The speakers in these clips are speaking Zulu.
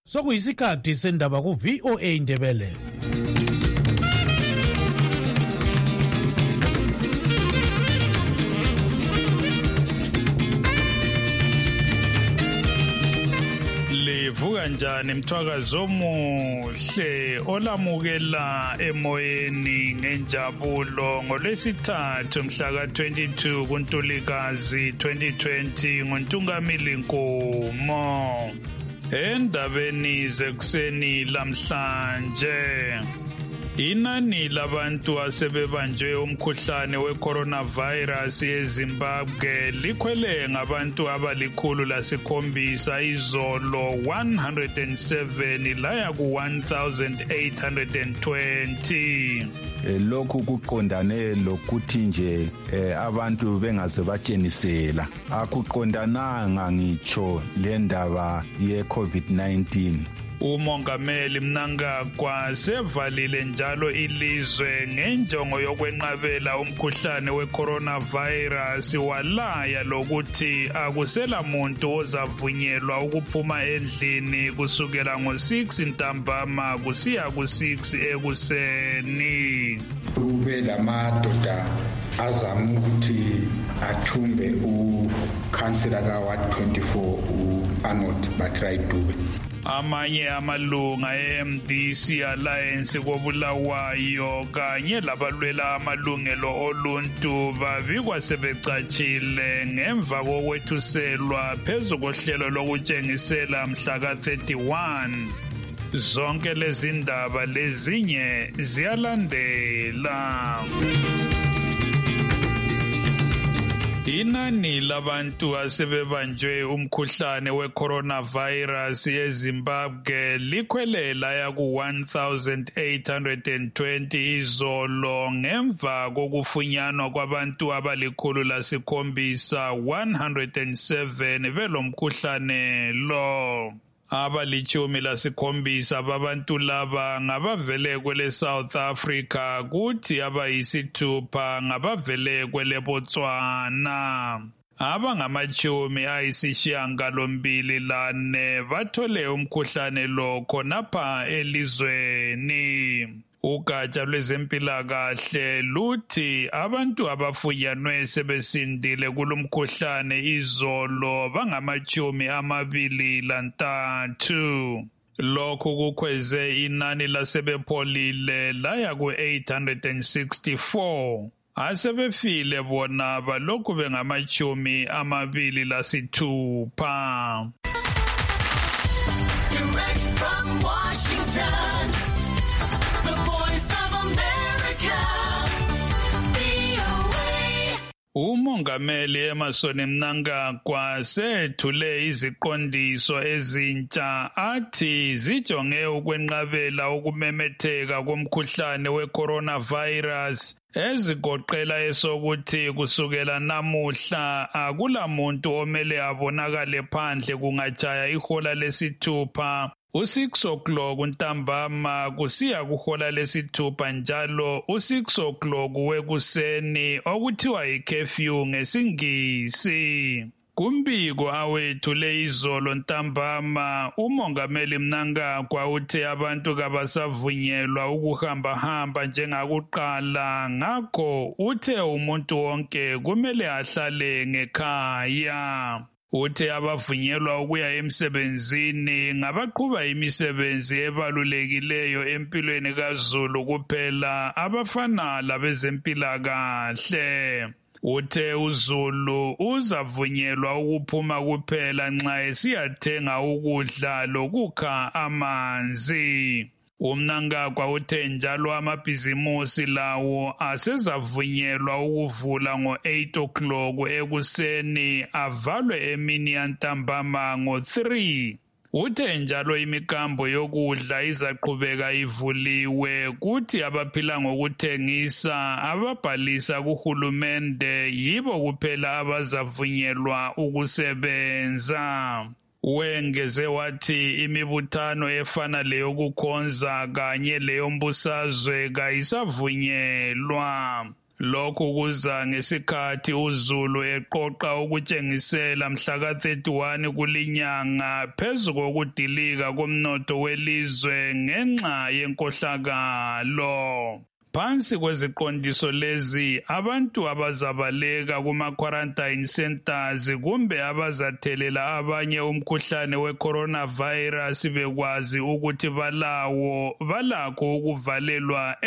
Sokuyisikhathi sendaba ku VOA Indebele. Livuka njani mthwakazo omuhle olamukela emoyeni ngenjabulo ngolwesithathu mhla ka-22 kuNtulikazi 2020 nguNtungamili Nkomo. Endabeni zekuseni lamhlanje inani labantu asebebanjwe umkhuhlane we-coronavirus eZimbabwe likhwele ngabantu abali-107 izolo 107 laya ku-1820. Lokhu kuqondane lokuthi nje abantu bengaze batshenisela akuqondananga ngitsho le ndaba ye-COVID-19. Umongameli Mnangagwa sevalile njalo ilizwe ngenjongo yokwenqabela umkhuhlane we-coronavirus walaya lokuthi akusela muntu ozavunyelwa ukuphuma endlini kusukela ngo-6 ntambama kusiya ku-6 ekuseni. Kube lamadoda azama ukuthi athumbe ukhansela ka-Ward 24 u-Arnold Batrayi Dube. Amanye amalunga e-MDC Alliance koBulawayo kanye labalwela amalungelo oluntu babikwa sebecatshile ngemva kokwethuselwa phezu kohlelo lokutshengisela mhla ka-31. Zonke lezi ndaba lezinye ziyalandela. Inani labantu asebebanjwe umkhuhlane we-coronavirus eZimbabwe likhwelela yaku-1820 izolo ngemva kokufunyanwa kwabantu abali-107 107 belomkhuhlane lo. Abali-17 babantu laba ngabavele kwele South Africa kuthi abayisithupha ngabavele kwele Botswana. Abangama-84 bathole umkhuhlane lo khonapha elizweni. Ugatsha lwezempilakahle luthi abantu abafunyanwe sebesindile kulomkhuhlane izolo bangama-23. Lokhu kukhweze inani lasebepholile laya ku-864. Asebefile bona balokhu bengama-26. Direct from Washington. Umongameli Emmerson Mnangagwa sethule iziqondiso ezintsha athi zijonge ukwenqabela ukumemetheka komkhuhlane we-coronavirus ezigoqela esokuthi kusukela namuhla akulamuntu omele abonakale phandle kungatshaya ihola lesithupha. U-6 o'clock ntambama kusiya kuhola lesithupha njalo u-6 o'clock wekuseni okuthiwa yi-curfew ngesingisi. Kumbiko awethule izolo ntambama umongameli Mnangagwa uthe abantu kabasavunyelwa ukuhamba njengakuqala ngakho uthe umuntu wonke kumele ahlale ngekhaya. Uthe abavunyelwa ukuya emsebenzini ngabaqhuba imisebenzi ebalulekileyo empilweni kaZulu kuphela abafana labezempilakahle. Uthe uZulu uzavunyelwa ukuphuma kuphela nxa esiyathenga ukudla lokukha amanzi. Umnangagwa uthe njalo amabhizimusi lawo asezavunyelwa ukuvula ngo-8 o'clock ekuseni avalwe emini yantambama ngo-3. Uthe njalo imikambo yokudla izaqhubeka ivuliwe kuthi abaphila ngokuthengisa ababhalisa kuhulumende yibo kuphela abazavunyelwa ukusebenza. Wengeze wathi imibuthano efana leyokukhonza kanye leyombusazwe kayisavunyelwa. Lokhu kuza ngesikhathi uZulu eqoqa ukutshengisela mhla ka-31 kulinyanga phezu kokudilika komnotho welizwe ngenxa yenkohlakalo. Phansi kweziqondiso lezi, abantu abazabaleka kuma-quarantine centers kumbe abazathelela abanye umkhuhlane we-coronavirus bekwazi ukuthi balakho ukuvalelwa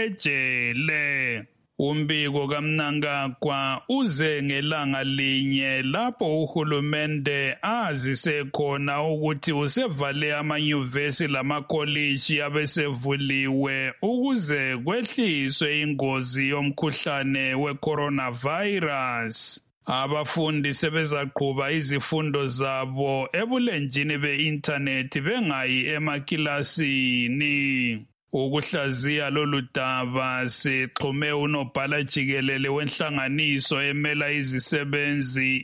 ejele. Umbiko kaMnangagwa uze ngelanga linye lapho uhulumende azise khona ukuthi usevale amanyuvesi lamakolishi abesevuliwe ukuze kwehliswe ingozi yomkhuhlane we-coronavirus. Abafundi sebezaqhuba izifundo zabo ebulenjini be-internet bengayi emakilasini. Ukuhlaziya lolu daba sixhume unobhala jikelele wenhlanganiso emela izisebenzi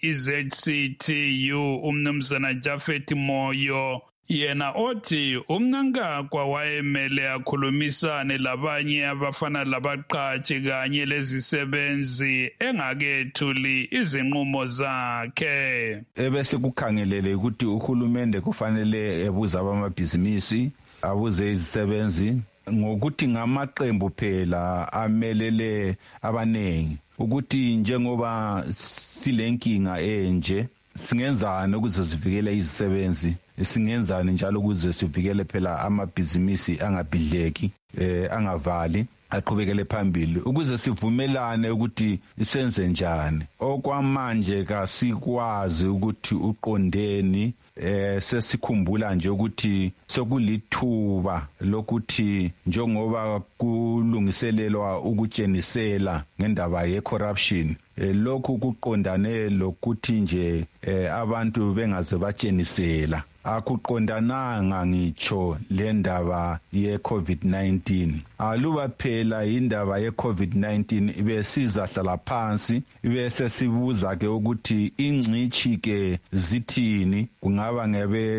iZCTU umnumzana Jafet Moyo. Yena othi uMnangagwa wayemele akhulumisane labanye abafana labaqhashi kanye lezisebenzi engakethuli izinqumo zakhe. Ebese kukhangelele ukuthi uhulumende kufanele ebuza abamabhizinisi, abuze izisebenzi ngokuthi ngamaqembu phela amelele abanengi ukuthi njengoba silenkinga enje singenzani ukuze sivikele izisebenzi, singenzani njalo ukuze sivikele phela amabhizinisi angabhidleki, angavali, aqhubekele phambili ukuze sivumelane ukuthi isenze njani. Okwamanje kasikwazi ukuthi uqondeni, sesikhumbula nje ukuthi sokulithuba lokuthi njengoba kulungiselelwa ukutshenisela ngendaba ye-corruption, lokhu kuqondane lokuthi nje abantu bengaze batshenisela. Akuqondananga ngitsho le ndaba ye-COVID-19. Aluba phela indaba ye-COVID-19 ibesizahlala phansi, ibese sibuza ke ukuthi ingcichi ke zithini, kungaba ngebe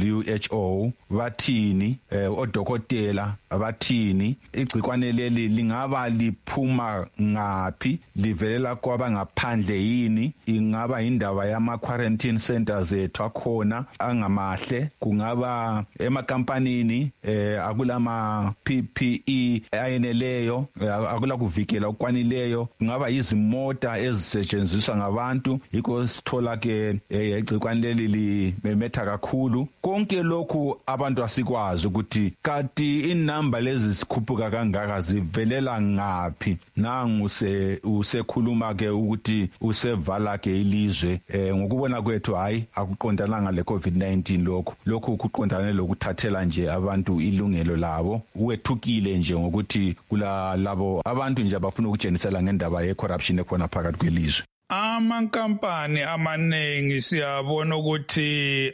WHO bathini, odokotela abathini, igcikwane leli lingaba liphuma ngaphi, livelela kwabangaphandle yini, ingaba indaba yama-quarantine centers ethu akhona angamahle, kungaba emakampanini akulama PPE ayeneleyo, akula kuvikela okwanileyo, kungaba izimota ezisetshenziswa ngabantu, yikho sithola ke igcikwane leli limemetha kakhulu. Konke lokhu abantu asikwazi ukuthi kanti inamba lezi sikhuphuka kangaka zivelela ngaphi. Nangu usekhuluma ke ukuthi usevala ke ilizwe, ngokubona kwethu hayi akuqondananga le COVID-19 lokhu kuqondane lokuthathela nje abantu ilungelo labo. Uwethukile nje ngokuthi labo abantu nje abafuna ukutshenisela ngendaba ye-corruption ekhona phakathi kwelizwe. Amankampani amaningi siyabona ukuthi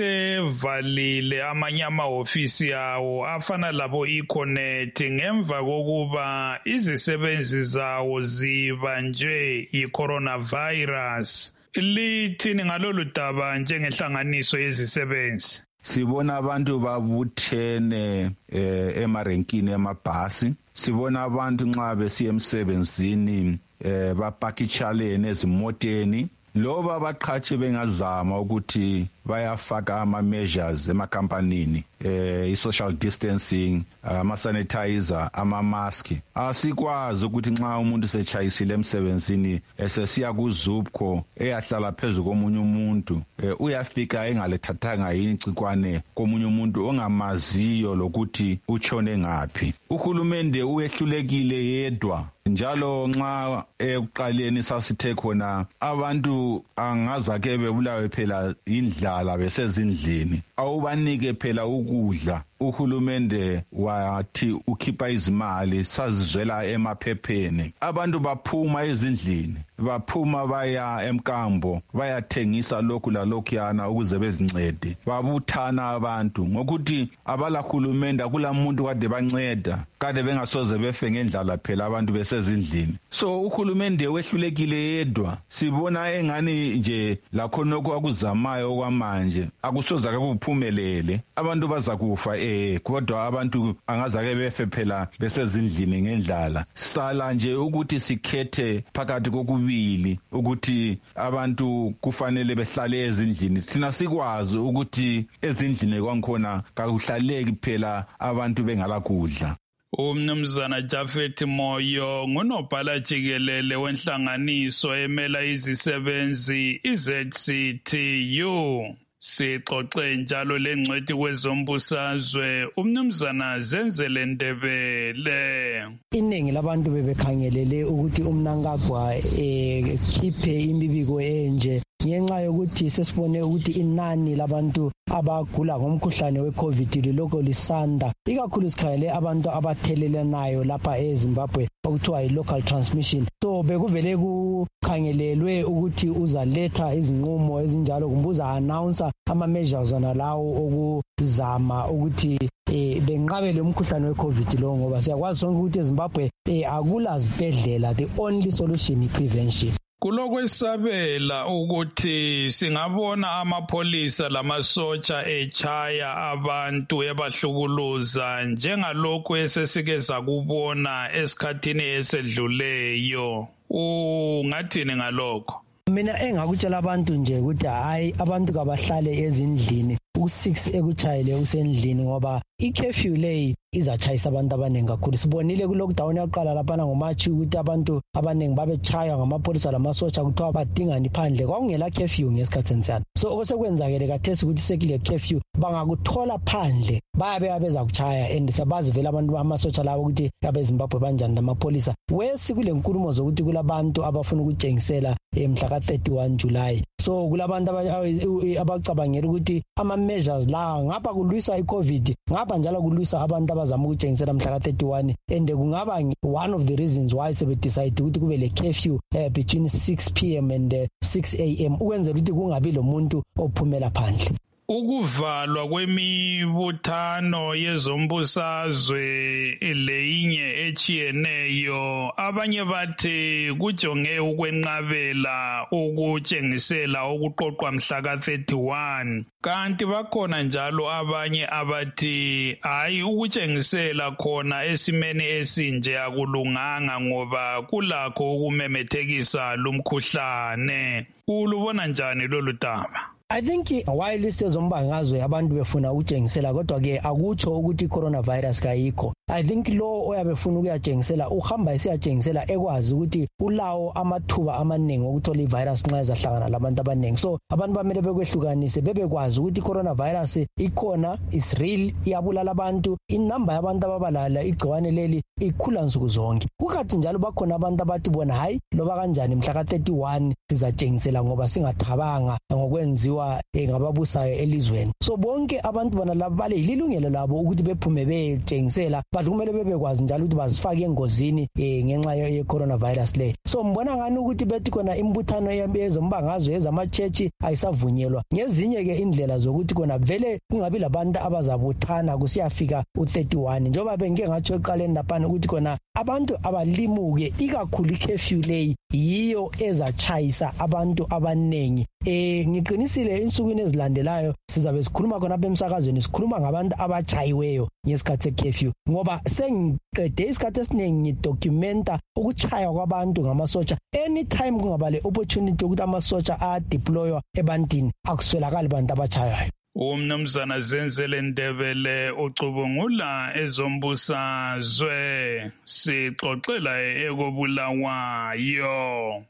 asevalile amanye amahofisi yawo afana labo eConnect ngemva kokuba izisebenzi zawo zibanjwe i-coronavirus. Lithini ngalolu daba njengenhlanganiso yezisebenzi? Sibona abantu babuthene emarenkini emabhasi, sibona abantu nxa besiya emsebenzini bapakitshalene ezimoteni, loba abaqhashi bengazama ukuthi bayafaka ama-measures emakampanini, i-social distancing, ama-sanitizer, ama-mask. Asikwazi ukuthi nxa umuntu setshayisile emsebenzini esesiya kuZUPCO eyahlala phezu komunye umuntu, uyafika engalethathanga yini igcikwane komunye umuntu ongamaziyo lokuthi utshone ngaphi. Uhulumende uyehlulekile yedwa. Njalo nxa ekuqaleni sasithe khona abantu angazake bebulawe phela indlala besezindlini, awubanike phela ukudla. Uhulumende wathi ukhipha izimali sazizwela emaphepheni. Abantu baphuma ezindlini, baphuma baya emkambo, bayathengisa lokhu lalokhuyana ukuze bezincede. Babuthana abantu ngokuthi abalahulumende akulamuntu kade banceda, kade bengasoze befe ngendlala phela abantu besezindlini. So uhulumende wehlulekile yedwa. Sibona engani nje lakhona okuzamayo okwamanje akusoza kuphumelele. Abantu baza kufa kodwa abantu angazake befe phela besezindlini ngendlala. Sala nje ukuthi sikhethe phakathi kokubili ukuthi abantu kufanele behlale ezindlini. Thina sikwazi ukuthi ezindlini kwangikhona kakuhlaleki phela abantu bengalakudla. Umnumzana Jafet Moyo ngunobhala jikelele wenhlanganiso emela izisebenzi iZCTU. Sixoxe njalo lengcwethi kwezombusazwe umnumzana Zenzele Ndebele. Iningi labantu bebekhangelele ukuthi uMnangagwa khiphe imibiko enje ngenxa yokuthi sesibone ukuthi inani labantu abagula ngomkhuhlane weCovid liloko lisanda, ikakhulu sikhangele abantu abathelelanayo lapha eZimbabwe okuthiwa yi-local transmission. So bekuvele kukhangelelwe ukuthi uzaletha izinqumo ezinjalo, kumbe uza-announce ama-measures lawo okuzama ukuthi benqabele umkhuhlane weCovid lo, ngoba siyakwazi sonke ukuthi eZimbabwe akula zibhedlela. The only solution is prevention. Kulokwesabela ukuthi singabona amapholisa lamasotsha echaya abantu ebahlukuluza njengalokhu esesike sakubona esikhathini esedluleyo. Ungathini ngalokho? Mina engakutshela abantu nje ukuthi hayi, abantu kabahlale ezindlini u6 ekuchayele usendlini, ngoba i-curfew leyi izachayisa abantu abaningi kakhulu. Sibonile ku-lockdown yaqala laphana ngoMarch ukuthi abantu abaningi babechaywa ngamapholisa lamasotsha kuthiwa badingani phandle, kwakungela curfew ngesikhathi sensiyana. So osekwenzakele kathesi ukuthi sekule curfew bangakuthola phandle bayabe beza kuchaya, and sabazi vele abantu bamasotsha lawo ukuthi abeZimbabwe banjani namapholisa. Wesi kule nkulumo zokuthi kulabantu abafuna ukutshengisela mhla ka-31 July. So kulabantu abacabangela ukuthi ama-measures la ngapha kulwisa i-COVID, ngapha njalo kulwisa abantu abazama ukutshengisela mhla ka-31, and kungaba one of the reasons why sebedecide ukuthi kube le curfew between 6 p.m. and 6 a.m. ukwenzela ukuthi kungabi lo muntu ophumela phandle. Ukuvalwa kwemibuthano yezombusazwe leyinye echiyeneyo, abanye bathi kujonge ukwenqabela ukutshengisela okuqoqwa mhla ka-31, kanti bakhona njalo abanye abathi hayi, ukutshengisela khona esimeni esinje akulunganga ngoba kulakho ukumemethekisa lumkhuhlane. Ulubona njani lolu daba? I think while isezombangazwe abantu befuna ukutshengisela, kodwa ke akutsho ukuthi coronavirus kayikho. I think lo oyabefuna ukuyatshengisela uhamba esiyatshengisela ekwazi ukuthi ulawo amathuba amaningi okuthola ivirus nxa ezahlangana labantu abaningi. So abantu bamele bekwehlukanise, bebekwazi ukuthi coronavirus ikhona, is real, iyabulala abantu. Inamba yabantu ababalala igciwane leli ikhula nsuku zonke. Kukathi njalo bakhona abantu abathi bona hayi, loba kanjani mhla ka-31 sizatshengisela ngoba singathabanga ngokwenziwa ngababusayo elizweni. So bonke abantu bona labo balelilungelo labo ukuthi bephume betshengisela, but kumele bebekwazi njalo ukuthi bazifake engozini ngenxa ye-coronavirus le. So mbona ngani ukuthi bethi kona imbuthano yezombangazwe ezama-church ayisavunyelwa. Ngezinye ke indlela zokuthi kona vele kungabi labantu abazabuthana kusiyafika u-31, njengoba bengike ngatsho eqaleni laphana ukuthi kona abantu abalimuke, ikakhulu i-curfew leyi yiyo ezachayisa abantu abaningi. Ngiqinisile insukwini ezilandelayo sizabe sikhuluma khona apha emsakazweni, sikhuluma ngabantu abachayiweyo ngesikhathi se-curfew, ngoba sengiqede isikhathi esiningi ngidocumenta ukuchaywa kwabantu ngamasotsha. Anytime kungaba le opportunity ukuthi amasotsha adeploywa ebantwini, akuswelakali bantu abachayayo. Umnumzana Zenzele Ndebele ucubungula ezombusazwe, sixoxela ekobulawayo.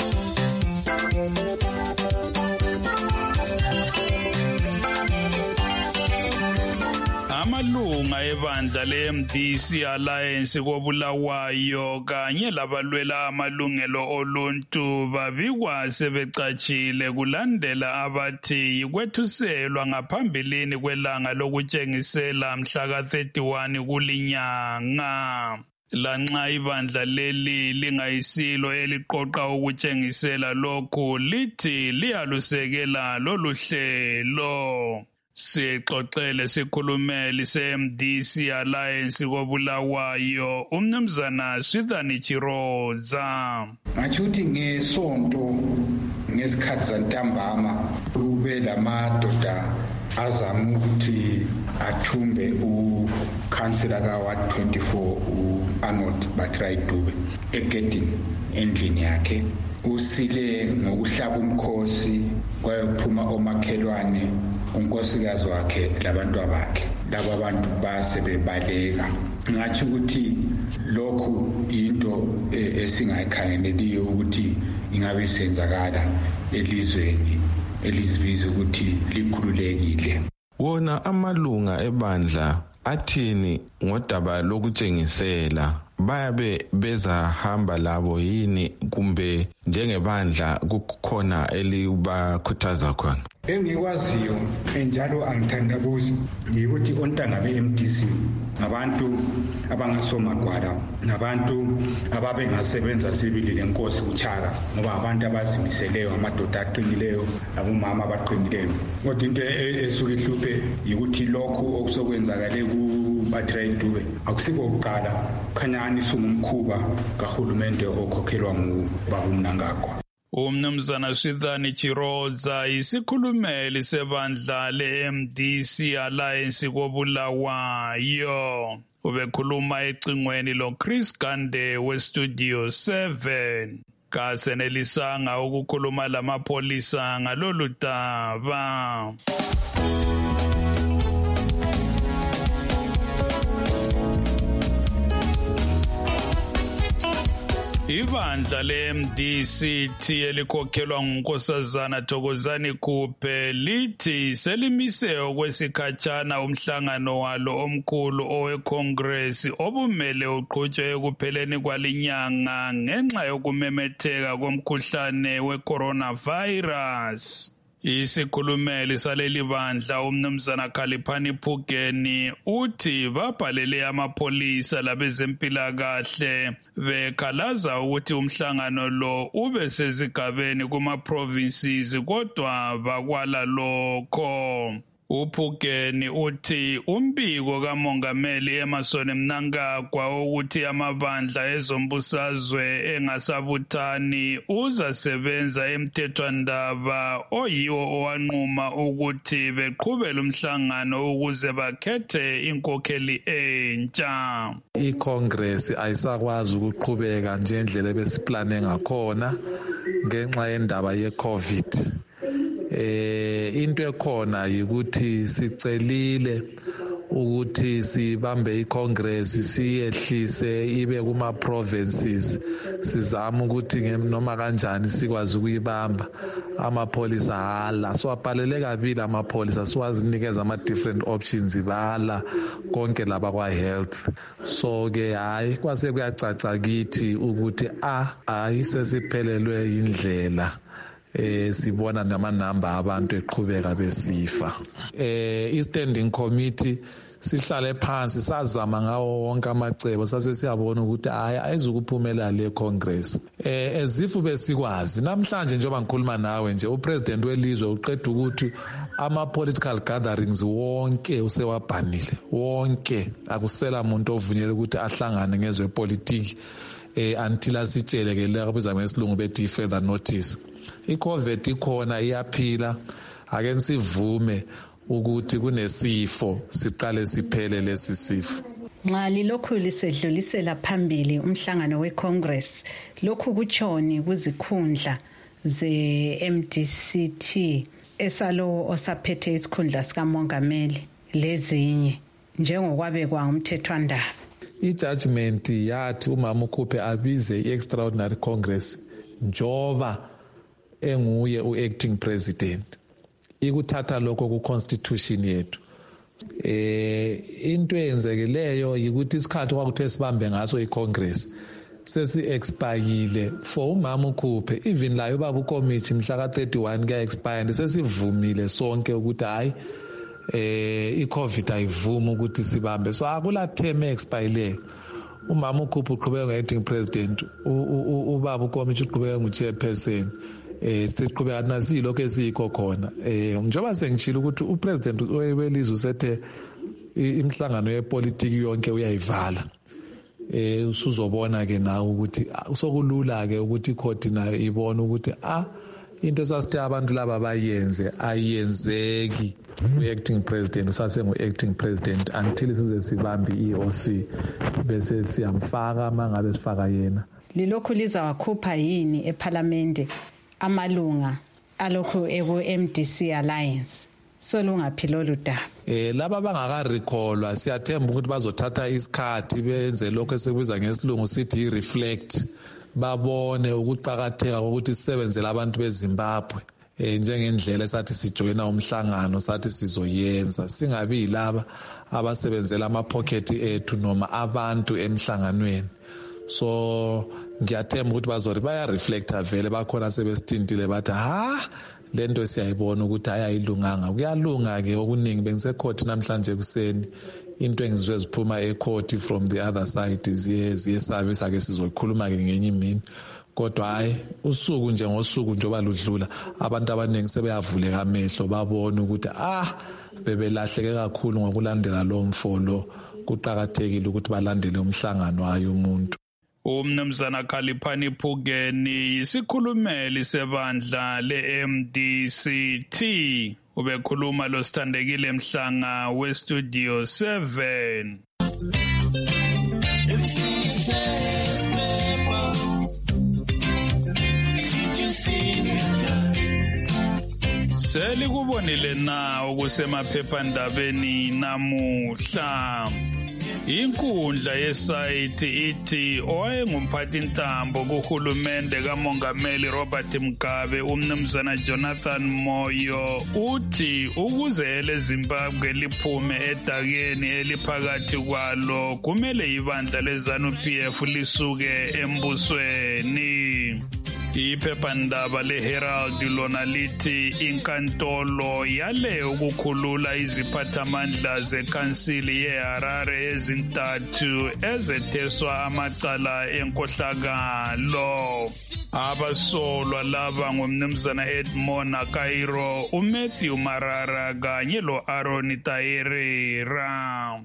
Amalunga ebandla le-MDC Alliance kobulawayo kanye labalwela amalungelo oluntu babikwa sebecatshile kulandela abathi yikwethuselwa ngaphambilini kwelanga lokutshengisela mhla ka-31 kulinyanga. Lanxa ibandla leli lingayisilo eliqoqa ukutshengisela lokhu, lithi liyalusekela lolu hlelo. Sixoxele sikhulumeli se-MDC Alliance kobulawayo umnumzana Swithani Chiroza. Ngathi ukuthi ngesonto ngesikhathi zantambama kube lamadoda azama ukuthi athumbe ukhansela kaWard 24 uArnold Batrayi Dube egedini endlini yakhe. Usile ngokuhlaba umkhosi kwayophuma omakhelwane unkosikazi wakhe labantu bakhe. Laba abantu basebebaleka. Ngathi ukuthi lokhu into esingayikhangeleliyo ukuthi ingabe isenzakala elizweni elizibiza ukuthi likhululekile. Wona amalunga ebandla athini ngodaba lokutshengisela? Bayabe bezahamba labo yini kumbe njengebandla kukhona elibakhuthaza khona? Engikwaziyo njalo angithandabuzi ukuthi ontanga beMDC ngabantu abangasomagwala, nabantu ababengasebenza sibili lenkosi kuChaka, ngoba abantu abazimiseleyo, amadoda aqinileyo, abomama abaqinileyo. Kodwa into esuke ihluphe ukuthi lokhu okusokwenzakale kuBatrayi Dube akusiko ukuqala, khanyani sungumkhuba kahulumende okhokhelwa ngubaba uMnangagwa. Umnumzana Swithani Chiroza isikhulumeli sebandla leMDC Alliance koBulawayo ubekhuluma ecingweni loChris Gande weStudio 7 kasenelisanga ukukhuluma lamapholisa ngalolu daba. Ibandla leMDC elikhokhelwa ngunkosazana Thokozani Khuphe lithi selimise okwesikhatshana umhlangano walo omkhulu oweCongress obumele uqhutshwe ekupheleni kwalinyanga ngenxa yokumemetheka komkhuhlane weCoronavirus. Isikhulumeli saleli bandla umnumzana Khaliphani Phugeni uthi babhalele amapholisa labezempilakahle bekhalaza ukuthi umhlangano lo ube sezigabeni kuma-provinces kodwa bakwala lokho. Uphugeni uthi umbiko kamongameli Emmerson Mnangagwa ukuthi amabandla ezombusazwe engasabuthani uzasebenza emthethwandaba oyiwo owanquma ukuthi beqhubele umhlangano ukuze bakhethe inkokheli entsha. ICongress ayisakwazi ukuqhubeka ngendlela ebesiplane ngakhona ngenxa yendaba yeCovid. Into ekhona yikuthi sicelile ukuthi sibambe iCongress siyehlise ibe kuma provinces, sizama ukuthi noma kanjani sikwazi ukuyibamba. Amapholisa hala siwabhalele kabili amapholisa siwazinikeza ama different options bala konke laba kwa health. So ke hayi kwase kuyacaca kithi ukuthi hayi sesiphelelwe indlela. Sibona namanamba abantu eqhubeka besifa. I-standing committee sihlale phansi sazama ngawo wonke amacebo sase siyabona ukuthi hayi ayizukuphumela le Congress. Ezifu besikwazi namhlanje njengoba ngikhuluma nawe nje upresident welizwe uqeda ukuthi ama political gatherings wonke usewabhanile wonke, akusela umuntu ovunyelwe ukuthi ahlangane ngezwe politiki until asitshele ke la kubiza ngesilungu bethi further notice. iCovid ikhona iyaphila, ake sivume ukuthi kunesifo siqale siphele lesi sifo. Nxa lilokhu lisedlulisela phambili umhlangano weCongress, lokhu kutshoni kuzikhundla ze-MDCT esalo osaphethe isikhundla sikamongameli lezinye njengokwabekwa ngumthethwandaba. I-judgment yathi umama uKhuphe abize i-extraordinary congress njoba enguye u-acting president. Ikuthatha lokho ku-constitution yethu. Into eyenzekileyo yikuthi isikhathi kwakuthe sibambe ngaso i-Congress sesi-expayile for umama uKhuphe, even layo baba ukomiti mhla ka-31 kuya-expire sesivumile sonke ukuthi hayi i-COVID ayivumi ukuthi sibambe. So akula term expire. Umama uKhuphe uqhubeka nge-acting president, ubaba ukomiti uqhubeka ngu-chairperson. Siqhubeka nasilokho esiyikho khona. Njengoba sengitshila ukuthi upresident welizwe usethe imihlangano yepolitiki yonke uyayivala. Usuzobona ke nawe ukuthi sokulula ke ukuthi ikhodi nayo ibone ukuthi into sasithe abantu laba bayenze ayenzeki u-acting president usasengu-acting president until size sibambe i-EOC bese siyamfaka mangabe sifaka yena. Lilokhu lizawakhupha yini ephalamende amalunga alokhu eku-MDC Alliance solungaphi lolu daba? Laba bangakarekholwa siyathemba ukuthi bazothatha isikhathi benze lokho esikubiza ngesilungu sithi i-reflect, babone ukuqhakatheka kokuthi sisebenzele abantu beZimbabwe njengendlela esathi sijoyina umhlangano sathi sizoyenza, singabi yilaba abasebenzela ama-pocket ethu noma abantu emhlanganweni. So ngiyathemba ukuthi baya-reflecta vele, bakhona sebesithintile bathi lento siyayibona ukuthi ayilunganga. Kuyalunga-ke okuningi, bengisekhoti namhlanje kuseni, into engizwe ziphuma ekhoti from the other side ziyesabisa-ke sizoyikhuluma-ke ngenye imini. Kodwa usuku nje ngosuku njengoba ludlula abantu abaningi sebeyavuleka amehlo babona ukuthi bebelahleke kakhulu ngokulandela lo mfolo. Kuqhakathekile ukuthi balandele umhlangano wayo umuntu. Umnumzana Khaliphani Phukeni isikhulumeli sebandla le-MDCT ubekhuluma lo Sithandekile Mhlanga we-Studio 7. Selikubonile na okusemaphephandabeni namuhla. Inkundla yesayithi ithi owayengumphathintambo kuhulumende kamongameli Robert Mugabe umnumzana Jonathan Moyo uthi ukuze eleZimbabwe liphume edakeni eliphakathi kwalo kumele ibandla leZANU-PF lisuke embusweni. Iphephandaba leHerald lona lithi inkantolo yale ukukhulula iziphathamandla zekhansili yeHarare ezintathu ezetheswa amacala enkohlakalo. Abasolwa laba ngumnumzana Edmond Akairo, uMatthew Marara kanye lo-Aaron Tayerera.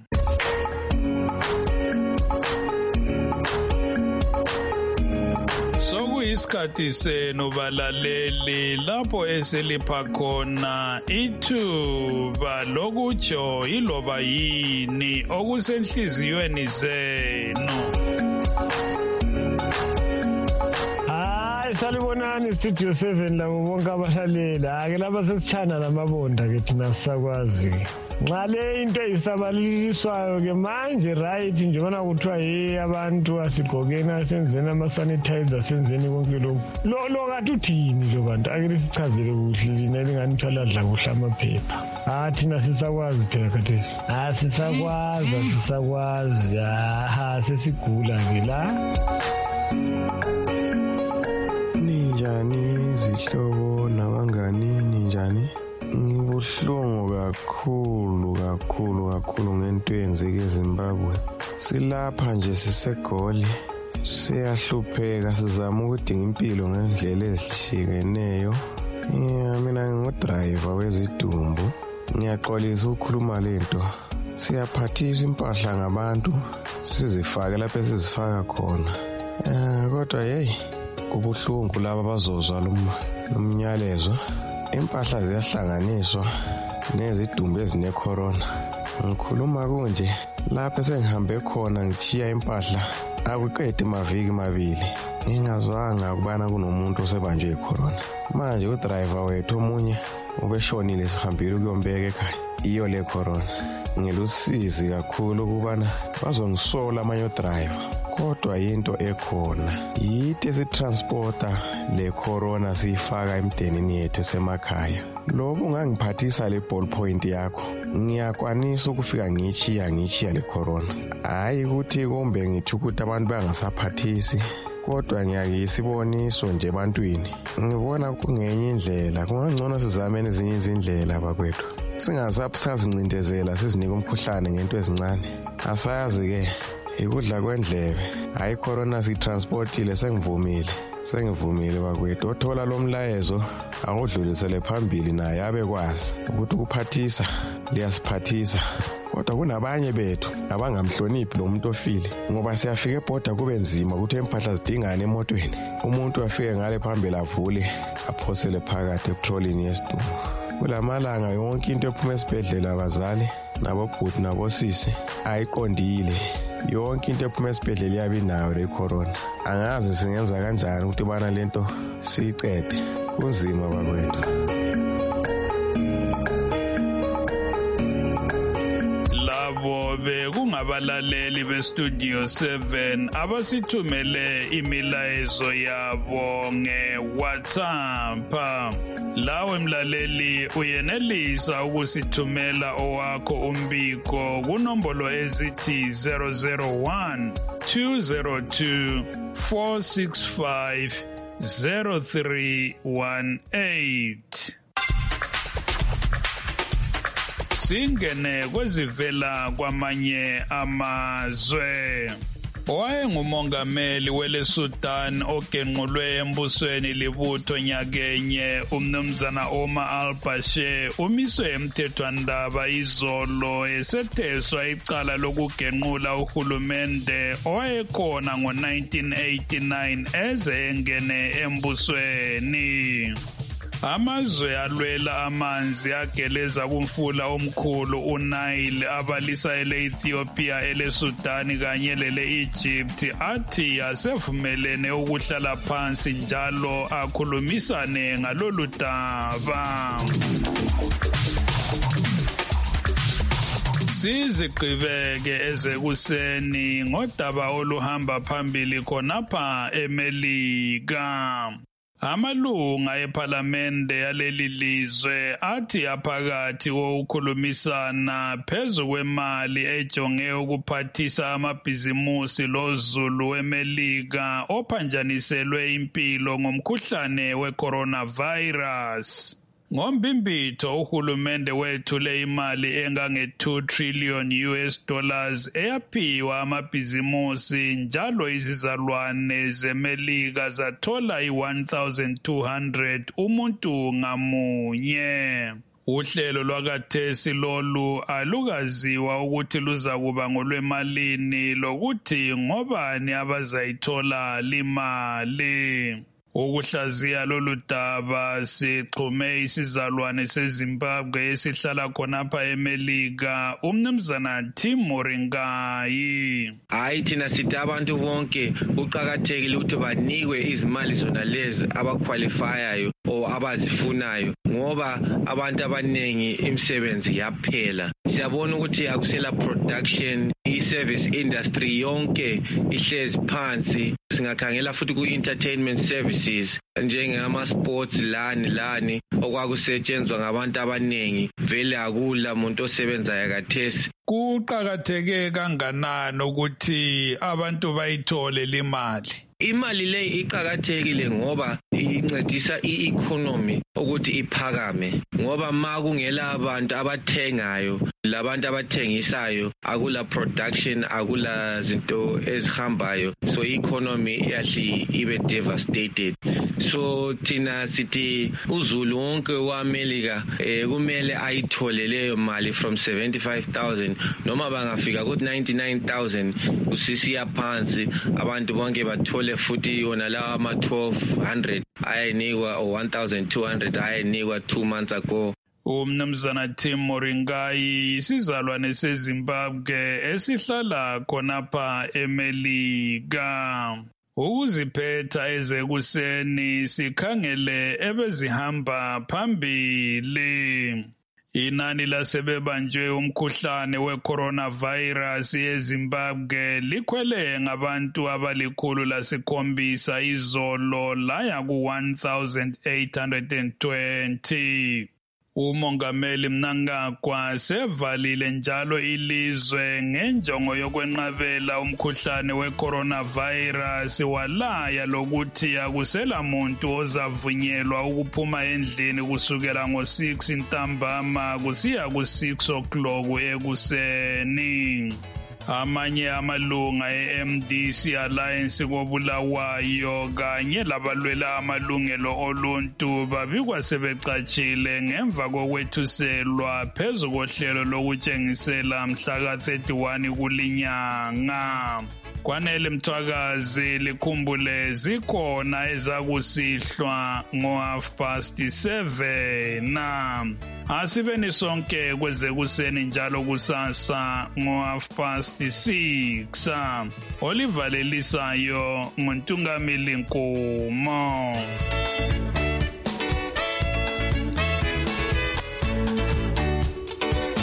Sokuyisikhathi senu balaleli lapho eselipha khona ithuba lokutsho iloba yini okusenhliziyweni zenu. Salibonani Studio 7 labo bonke abahlalela. Ake lapha sesichana namabonda ke thina sisakwazi. Nxa le into isabaliswayo ke manje right nje bona kuthiwa abantu asigqokeni asenzeni ama-sanitizer senzeni konke lokhu. Lo kathi uthini lo bantu? Ake sichazele kuhle lina elinganithwala dla kuhle amaphepha. Thina sisakwazi phela khathesi. Sisakwazi. Sesigula ke la. Ninjani zihlobo nabangani ninjani? Ngibuhlungu kakhulu ngento eyenzeke eZimbabwe. Silapha nje sisegoli, siyahlupheka, sizama ukudinga impilo ngendlela ezihlukeneyo. Mina ngingudriver wezidumbu, ngiyaxolisa ukukhuluma lento. Siyaphathisa impahla ngabantu sizifake lapho esizifaka khona. Kodwa kubuhlungu laba bazozwa lomnyalezo. Impahla ziyahlanganiswa nezidumbu ezine-corona. Ngikhuluma kunje lapho sengihambe khona ngichiya impahla akuqedi maviki mabili ngingazwanga ukubana kunomuntu osebanjwe icorona. Manje udriver wethu omunye ubeshonile sihambile ukuyombeka ekhaya iyo le corona. Ngilusizi kakhulu ukubana bazongisola amanye driver. Kodwa into ekhona yithi esitransporta le corona siyifaka emdenini yethu esemakhaya. Lobo ungangiphathisa le ballpoint yakho ngiyakwanisa ukufika ngichiya le corona. Hayi ukuthi kumbe ngithi ukuthi abantu bangasaphathisi, kodwa ngiyakisiboniso nje ebantwini. Ngibona kungenye indlela, kungangcono sizameni ezinye izindlela bakwethu. Singasazincindezela sizinike umkhuhlane ngento ezincane. Asayazi ke ikudla kwendlebe. Hayi corona siyitransportile sengivumile. Sengivumile bakwethu, othola lo mlayezo akudlulisele phambili naye abekwazi ukuthi ukuphathisa liyasiphathisa. Kodwa kunabanye bethu abangamhloniphi lo muntu ofile, ngoba siyafika ebhoda kube nzima ukuthi impahla zidingane emotweni. Umuntu afike ngale phambili avule aphosele phakathi epetrolini yesidumbu. Kulamalanga yonke into ephuma esibhedlela abazali nabobhuti nabosisi ayiqondile. Yonke into ephuma esibhedlela iyabe inayo le corona. Angazi singenza kanjani ukuthi bana lento siyicede. Kunzima bakwethu. Bekungabalaleli bestudio 7 abasithumele imilayezo yabo ngeWhatsApp. Lawe mlaleli uyenelisa ukusithumela owakho umbiko kunombolo ezithi 001 202 465 0318. Singene kwezivela kwamanye amazwe. Owayengumongameli weleSudan ogenqulwe embusweni libutho nyakenye umnumzana Omar al-Bashir umiswe emthethwandaba izolo esetheswa icala lokugenqula uhulumende owayekhona ngo-1989 eze engene embusweni. Amazwe alwela amanzi ageleza kumfula omkhulu uNile abalisa ele-Ethiopia, ele-Sudan kanye lele-Egypt athi asevumelene ukuhlala phansi njalo akhulumisane ngalolu daba. Sizigqibeke ezekuseni ngodaba oluhamba phambili khonapha eMelika. Amalunga ePhalamende yaleli lizwe athi aphakathi kokukhulumisana phezu kwemali ejonge ukuphathisa amabhizimusi lozulu weMelika ophanjaniselwe impilo ngomkhuhlane we-coronavirus. Ngombimbitho uhulumende wethule imali engange-2 trillion US dollars eyaphiwa amabhizimusi njalo izizalwane zeMelika zathola i-1,200 umuntu ngamunye. Uhlelo lwakathesi lolu alukaziwa ukuthi luzakuba ngolwemalini lokuthi ngobani abazayithola limali. Ukuhlaziya lolu daba sixhume isizalwane seZimbabwe esihlala khonapha eMelika umnumzana Tim Moringai. Hayi thina sithi abantu bonke uqhakathekile ukuthi banikwe izimali zona lezi abaqualifyayo o abazifunayo ngoba abantu abanengi imisebenzi yaphela. Siyabona ukuthi akusela production, i-service industry yonke ihlezi phansi. Singakhangela futhi ku-entertainment services njengama-sports lani okwakusetshenzwa ngabantu abanengi vele akula muntu osebenzayo kathesi. Kuqakatheke kanganani ukuthi abantu bayithole limali? Imali le iqhakathekile ngoba incedisa i-economy ukuthi iphakame ngoba makungela abantu abathengayo labantu abathengisayo akula production akula zinto ezihambayo so i-economy yahle ibe devastated. So thina sithi uzulu wonke waMelika kumele ayithole leyo mali from 75,000 noma bangafika ku 99,000 usisiya phansi abantu bonke bathole futhi yona la ama 1,200 ayinikwa o 1,200 ayinikwa 2 months ago. Umnumzana Tim Moringai isizalwane seZimbabwe esihlala khonapha eMelika. Ukuziphetha ezekuseni sikhangele ebezihamba phambili. Inani lasebebanjwe umkhuhlane we-coronavirus eZimbabwe likhwele ngabantu abalikhulu izolo laya ku-1,820. Umongameli Mnangagwa sevalile njalo ilizwe ngenjongo yokwenqabela umkhuhlane we-coronavirus walaya lokuthi akusela muntu ozavunyelwa ukuphuma endlini kusukela ngo-6 ntambama kusiya ku-6 o'clock ekuseni. Amanye amalunga e-MDC Alliance koBulawayo kanye labalwela amalungelo oluntu babikwa sebecatshile ngemva kokwethuselwa phezu kohlelo lokutshengisela mhla ka-31 kulinyanga. Kwanele Mthwakazi likhumbule zikhona ezakusihlwa ngo-7:30. Asibeni sonke kwezekuseni njalo kusasa ngo-6:30. Olivalelisayo nguNtungamili Nkomo.